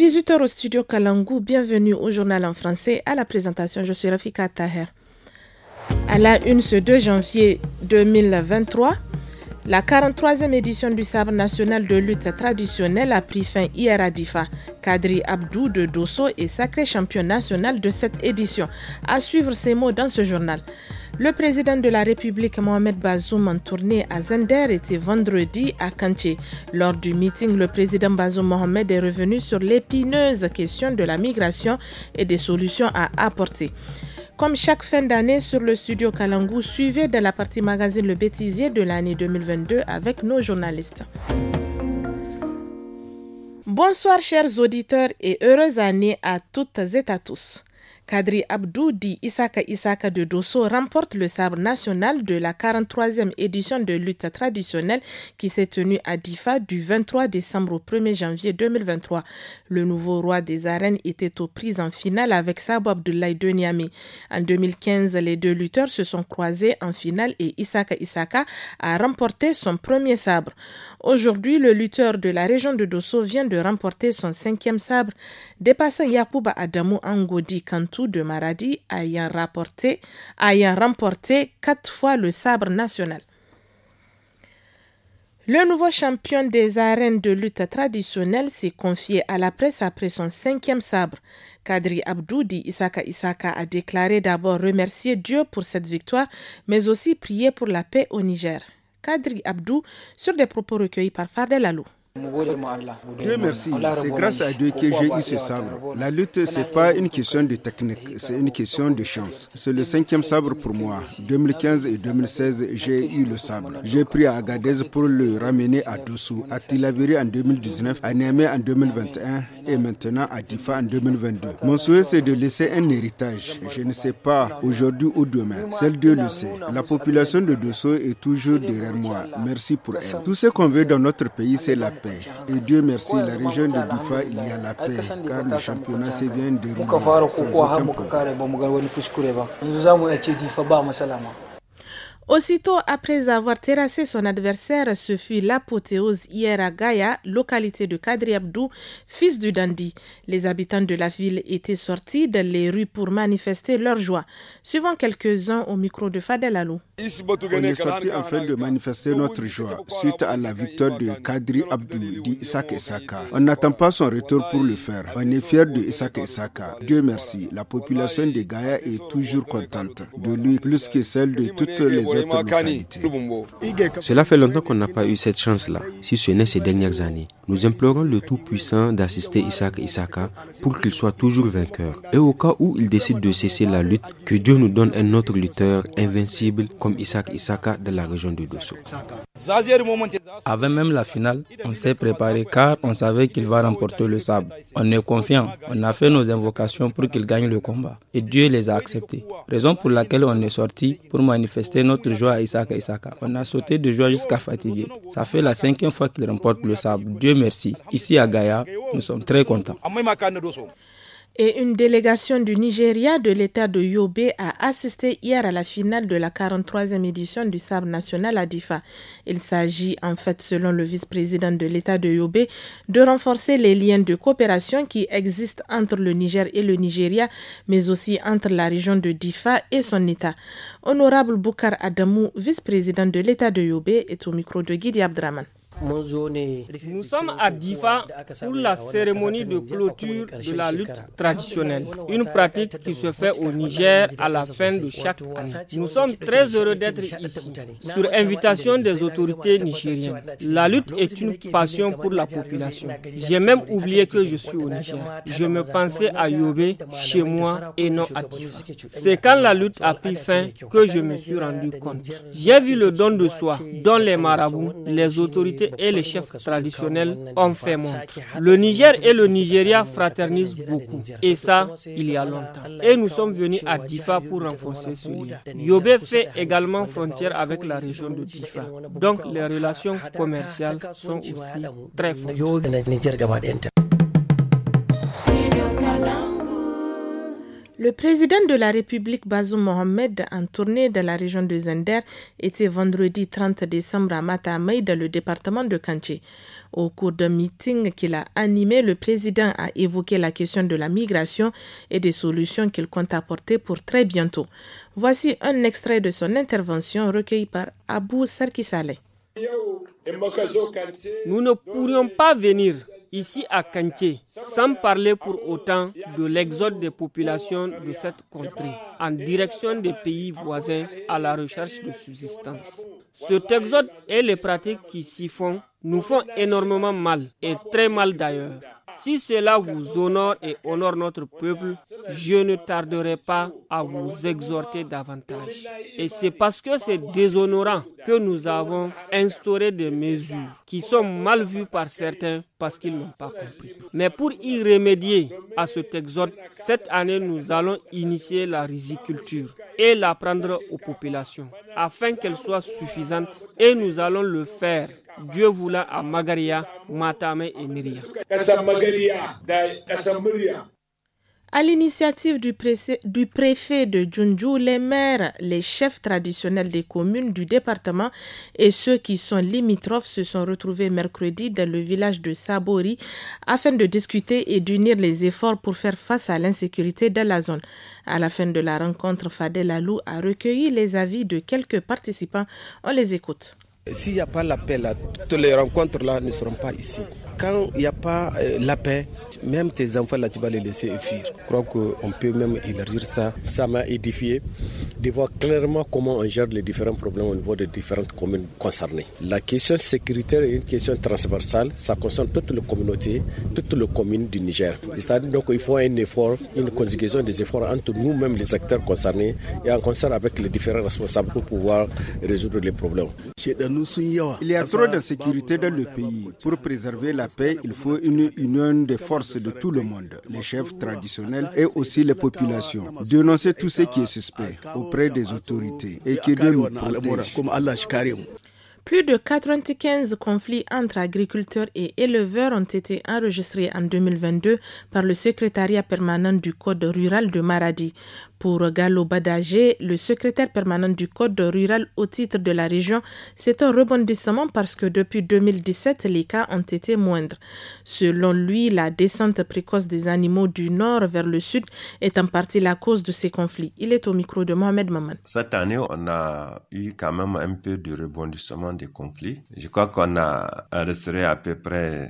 18h au studio Kalangu, bienvenue au journal en français. À la présentation, je suis Rafika Taher. À la une ce 2 janvier 2023, la 43e édition du sabre national de lutte traditionnelle a pris fin hier à Difa. Kadri Abdou de Dosso est sacré champion national de cette édition. À suivre ces mots dans ce journal. Le président de la République, Mohamed Bazoum, en tournée à Zender, était vendredi à Kanché. Lors du meeting, le président Bazoum Mohamed est revenu sur l'épineuse question de la migration et des solutions à apporter. Comme chaque fin d'année sur le studio Kalangu, suivez de la partie magazine Le Bêtisier de l'année 2022 avec nos journalistes. Bonsoir chers auditeurs et heureuse année à toutes et à tous. Kadri Abdou dit Isaka de Dosso remporte le sabre national de la 43e édition de lutte traditionnelle qui s'est tenue à Difa du 23 décembre au 1er janvier 2023. Le nouveau roi des arènes était aux prises en finale avec Sabo Abdoulaye de Niamey. En 2015, les deux lutteurs se sont croisés en finale et Isaka a remporté son premier sabre. Aujourd'hui, le lutteur de la région de Dosso vient de remporter son 5e sabre, dépassant Yacouba Adamou Angodi Kantou de Maradi ayant remporté 4 fois le sabre national. Le nouveau champion des arènes de lutte traditionnelle s'est confié à la presse après son 5e sabre. Kadri Abdou dit Isaka a déclaré d'abord remercier Dieu pour cette victoire, mais aussi prier pour la paix au Niger. Kadri Abdou sur des propos recueillis par Fardel Alou. Dieu merci, c'est grâce à Dieu que j'ai eu ce sabre. La lutte, c'est pas une question de technique, c'est une question de chance. C'est le 5e sabre pour moi. 2015 et 2016, j'ai eu le sabre. J'ai pris à Agadez pour le ramener à Dosso, à Tilaberi en 2019, à Niamey en 2021 et maintenant à Difa en 2022. Mon souhait, c'est de laisser un héritage. Je ne sais pas aujourd'hui ou demain. Seul Dieu le sait. La population de Dosso est toujours derrière moi. Merci pour elle. Tout ce qu'on veut dans notre pays, c'est la paix. Et Dieu merci, la région de Difa, il y a la paix, car le championnat s'est bien déroulé sans aucun problème. Aussitôt après avoir terrassé son adversaire, ce fut l'apothéose hier à Gaïa, localité de Kadri Abdou, fils du Dandi. Les habitants de la ville étaient sortis dans les rues pour manifester leur joie. Suivant quelques-uns au micro de Fadel Alou. On est sorti afin de manifester notre joie suite à la victoire de Kadri Abdou dit Isaka. On n'attend pas son retour pour le faire. On est fiers de Isaka. Dieu merci, la population de Gaïa est toujours contente de lui plus que celle de toutes les autres localités. Cela fait longtemps qu'on n'a pas eu cette chance-là, si ce n'est ces dernières années. Nous implorons le Tout-Puissant d'assister Isaka pour qu'il soit toujours vainqueur. Et au cas où il décide de cesser la lutte, que Dieu nous donne un autre lutteur invincible comme Isaka de la région de Dosso. Avant même la finale, on s'est préparé car on savait qu'il va remporter le sabre. On est confiant, on a fait nos invocations pour qu'il gagne le combat. Et Dieu les a acceptées. Raison pour laquelle on est sorti pour manifester notre joie à Isaka. On a sauté de joie jusqu'à fatiguer. Ça fait la 5e fois qu'il remporte le sabre. Dieu merci. Ici à Gaïa, nous sommes très contents. Et une délégation du Nigeria de l'État de Yobe a assisté hier à la finale de la 43e édition du sabre national à Difa. Il s'agit en fait, selon le vice-président de l'État de Yobe, de renforcer les liens de coopération qui existent entre le Niger et le Nigeria, mais aussi entre la région de Difa et son État. Honorable Boukar Adamou, vice-président de l'État de Yobe, est au micro de Guidi Abdraman. Nous sommes à Difa pour la cérémonie de clôture de la lutte traditionnelle, une pratique qui se fait au Niger à la fin de chaque année. Nous sommes très heureux d'être ici, sur invitation des autorités nigériennes. La lutte est une passion pour la population. J'ai même oublié que je suis au Niger. Je me pensais à Yobe, chez moi, et non à Difa. C'est quand la lutte a pris fin que je me suis rendu compte. J'ai vu le don de soi dont les marabouts, les autorités et les chefs traditionnels ont fait montre. Le Niger et le Nigeria fraternisent beaucoup, et ça, il y a longtemps. Et nous sommes venus à Difa pour renforcer ce lien. Yobe fait également frontière avec la région de Difa, donc les relations commerciales sont aussi très fortes. Le président de la République Bazoum Mohamed, en tournée dans la région de Zender, était vendredi 30 décembre à Matamey, dans le département de Kanché. Au cours d'un meeting qu'il a animé, le président a évoqué la question de la migration et des solutions qu'il compte apporter pour très bientôt. Voici un extrait de son intervention recueilli par Abou Sarki Saleh. Nous ne pourrions pas venir ici à Kanché, sans parler pour autant de l'exode des populations de cette contrée en direction des pays voisins à la recherche de subsistance. Cet exode et les pratiques qui s'y font nous font énormément mal, et très mal d'ailleurs. Si cela vous honore et honore notre peuple, je ne tarderai pas à vous exhorter davantage. Et c'est parce que c'est déshonorant que nous avons instauré des mesures qui sont mal vues par certains parce qu'ils n'ont pas compris. Mais pour y remédier à cet exode, cette année nous allons initier la riziculture et la prendre aux populations afin qu'elle soit suffisante, et nous allons le faire, Dieu voulant, à Magaria, Matamey et Myria. À l'initiative du préfet de Djoundjou, les maires, les chefs traditionnels des communes du département et ceux qui sont limitrophes se sont retrouvés mercredi dans le village de Sabori afin de discuter et d'unir les efforts pour faire face à l'insécurité dans la zone. À la fin de la rencontre, Fadel Alou a recueilli les avis de quelques participants. On les écoute. S'il n'y a pas la paix là, toutes les rencontres là ne seront pas ici. Quand il n'y a pas la paix, même tes enfants là, tu vas les laisser fuir. Je crois qu'on peut même élargir ça. Ça m'a édifié de voir clairement comment on gère les différents problèmes au niveau des différentes communes concernées. La question sécuritaire est une question transversale. Ça concerne toutes les communautés, toutes les communes du Niger. C'est-à-dire donc il faut un effort, une conjugaison des efforts entre nous-mêmes les acteurs concernés et en concert avec les différents responsables pour pouvoir résoudre les problèmes. Il y a trop d'insécurité dans le pays. Pour préserver la paix, il faut une union des forces de tout le monde, les chefs traditionnels et aussi les populations. Dénoncer tout ce qui est suspect auprès des autorités et que Dieu nous protège. Plus de 95 conflits entre agriculteurs et éleveurs ont été enregistrés en 2022 par le secrétariat permanent du Code rural de Maradi. Pour Gallo Badagé, le secrétaire permanent du Code rural au titre de la région, c'est un rebondissement parce que depuis 2017, les cas ont été moindres. Selon lui, la descente précoce des animaux du nord vers le sud est en partie la cause de ces conflits. Il est au micro de Mohamed Maman. Cette année, on a eu quand même un peu de rebondissement des conflits. Je crois qu'on a enregistré à peu près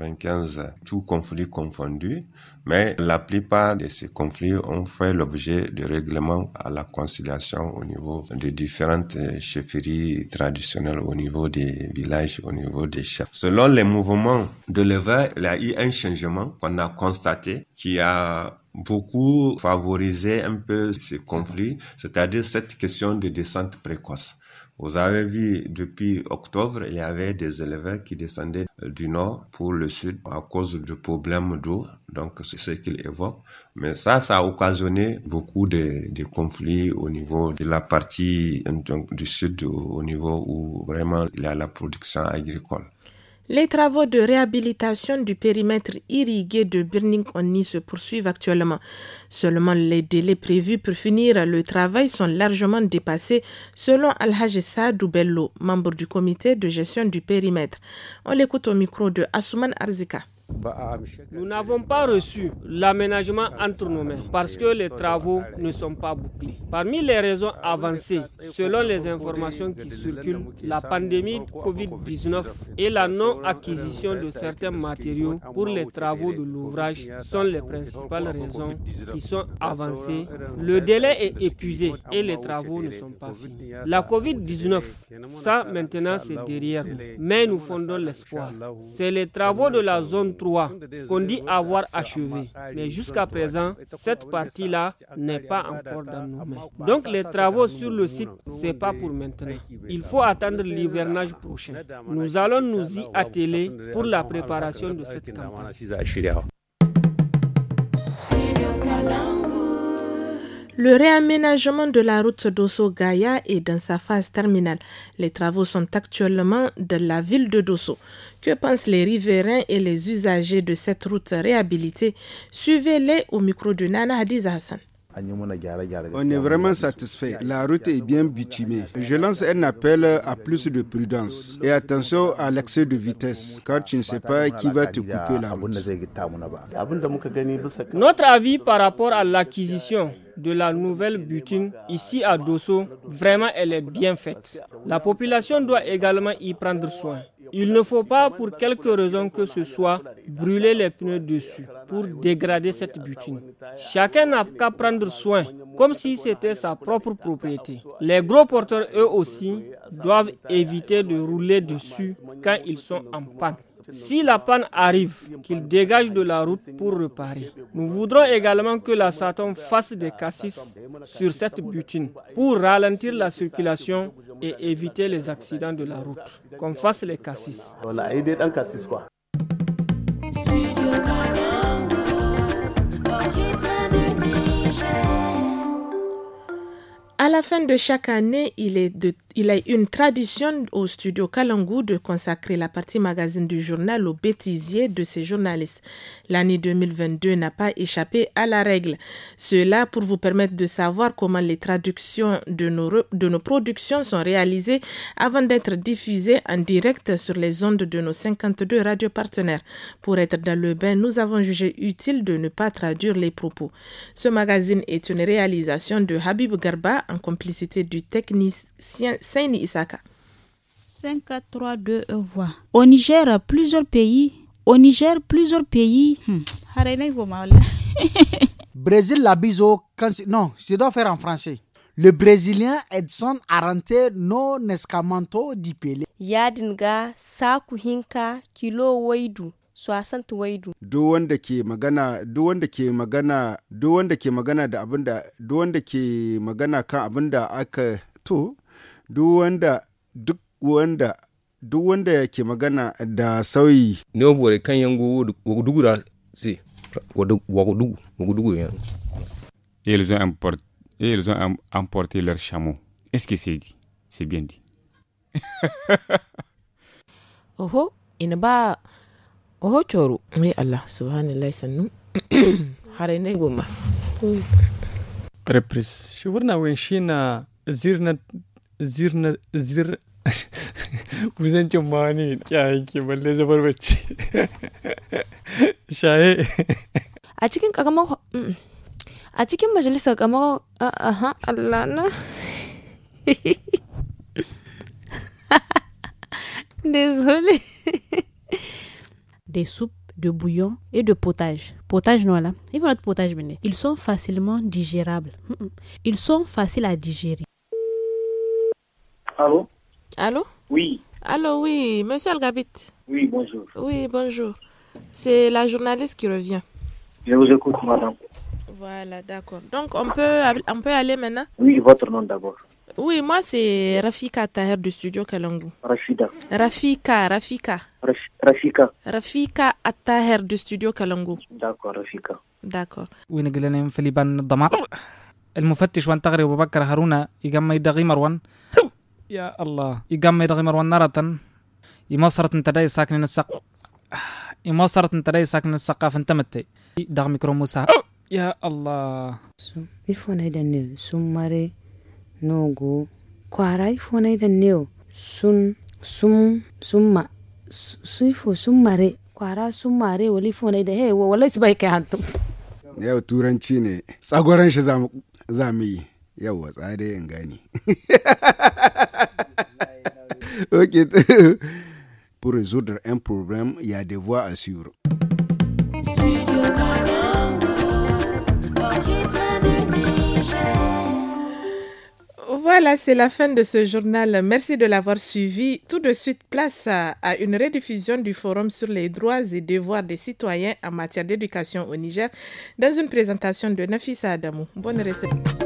95 tous conflits confondus, mais la plupart de ces conflits ont fait l'objet de règlements à la conciliation au niveau des différentes chefferies traditionnelles, au niveau des villages, au niveau des chefs. Selon les mouvements de l'éleveur, il y a eu un changement qu'on a constaté qui a beaucoup favorisé un peu ces conflits, c'est-à-dire cette question de descente précoce. Vous avez vu, depuis octobre, il y avait des éleveurs qui descendaient du nord pour le sud à cause de problèmes d'eau. Donc, c'est ce qu'ils évoquent. Mais ça a occasionné beaucoup de conflits au niveau de la partie du sud, au niveau où vraiment il y a la production agricole. Les travaux de réhabilitation du périmètre irrigué de Birning-Onni se poursuivent actuellement. Seulement, les délais prévus pour finir le travail sont largement dépassés, selon Al-Hajj Saadou Bello, membre du comité de gestion du périmètre. On l'écoute au micro de Assouman Arzika. Nous n'avons pas reçu l'aménagement entre nos mains parce que les travaux ne sont pas bouclés. Parmi les raisons avancées, selon les informations qui circulent, la pandémie Covid-19 et la non-acquisition de certains matériaux pour les travaux de l'ouvrage sont les principales raisons qui sont avancées. Le délai est épuisé et les travaux ne sont pas finis. La Covid-19, ça maintenant c'est derrière nous, mais nous fondons l'espoir. C'est les travaux de la zone 3 qu'on dit avoir achevé. Mais jusqu'à présent, cette partie-là n'est pas encore dans nos mains. Donc les travaux sur le site, ce n'est pas pour maintenant. Il faut attendre l'hivernage prochain. Nous allons nous y atteler pour la préparation de cette campagne. Le réaménagement de la route Dosso-Gaya est dans sa phase terminale. Les travaux sont actuellement dans la ville de Dosso. Que pensent les riverains et les usagers de cette route réhabilitée? Suivez-les au micro de Nana Hadiza Hassan. On est vraiment satisfait. La route est bien bitumée. Je lance un appel à plus de prudence et attention à l'excès de vitesse, car tu ne sais pas qui va te couper la route. Notre avis par rapport à l'acquisition de la nouvelle butine ici à Dosso, vraiment elle est bien faite. La population doit également y prendre soin. Il ne faut pas, pour quelque raison que ce soit, brûler les pneus dessus pour dégrader cette butine. Chacun n'a qu'à prendre soin, comme si c'était sa propre propriété. Les gros porteurs, eux aussi, doivent éviter de rouler dessus quand ils sont en panne. Si la panne arrive, qu'ils dégagent de la route pour réparer. Nous voudrons également que la SATOM fasse des cassis sur cette butine pour ralentir la circulation et éviter les accidents de la route. Qu'on fasse les cassis. À la fin de chaque année, il est une tradition au studio Kalangu de consacrer la partie magazine du journal au bêtisier de ses journalistes. L'année 2022 n'a pas échappé à la règle. Cela pour vous permettre de savoir comment les traductions de nos productions sont réalisées avant d'être diffusées en direct sur les ondes de nos 52 radios partenaires. Pour être dans le bain, nous avons jugé utile de ne pas traduire les propos. Ce magazine est une réalisation de Habib Garba en complicité du technicien Saini Isaka. 5, 4, 3, 2, voix. Au Niger, plusieurs pays. Brésil la biso. Non, je dois faire en français. Le Brésilien Edson Arantes no Nescamento di Pelé. Yadinga saku hinka kilo waidu. Duk wanda ke magana kan abin da aka to duk wanda ke magana da sauyi ne obore kan yango wogudugura si wogudugu yan. Ils ont emporté leur chameau. Est-ce que c'est dit? C'est bien dit. Oho, inaba Oho choro. Oui Allah, subhanallah sannu. Hare ne goma. Reprise. Shurna wenshina zir. Vous êtes mani. Kya ki balle zabar bacci. Shaye. A cikin majalisar kamar Allah na. Désolé. Des soupes, de bouillon et de potage. Potage, non là. Ils vont être potage, mais ils sont facilement digérables. Ils sont faciles à digérer. Allô? Allô? Oui. Allô, oui. Monsieur Algabit. Oui, bonjour. Oui, bonjour. C'est la journaliste qui revient. Je vous écoute, madame. Voilà, d'accord. Donc, on peut aller maintenant? Oui, votre nom d'abord. Oui, moi c'est Rafika Taher du studio Kalangu. Rafika Taher du studio Kalangu. D'accord, Rafika. D'accord. وين قلنا في لبان الضمار المفتش وان تغري وبكر هارونا يقام يدغي مروان يا الله يقام يدغي مروان نارة يمصرت انت داي ساكن السق يمصرت انت داي ساكن السقاف انتمتي دغ ميكرو موسى يا الله يفون هيدا النيو سماري نوغو كوارا يفون هيدا النيو سمما سيفو سماري كوارا سماري ولي فون هيدا هي ولا يسبايك هانتم yau turanci ne tsagoran shi za mu yi yau tsare in gani. Ok. Pour résoudre un problème, il y a des voies à suivre. Voilà, c'est la fin de ce journal. Merci de l'avoir suivi. Tout de suite, place à une rediffusion du forum sur les droits et devoirs des citoyens en matière d'éducation au Niger dans une présentation de Nafissa Adamou. Bonne réception.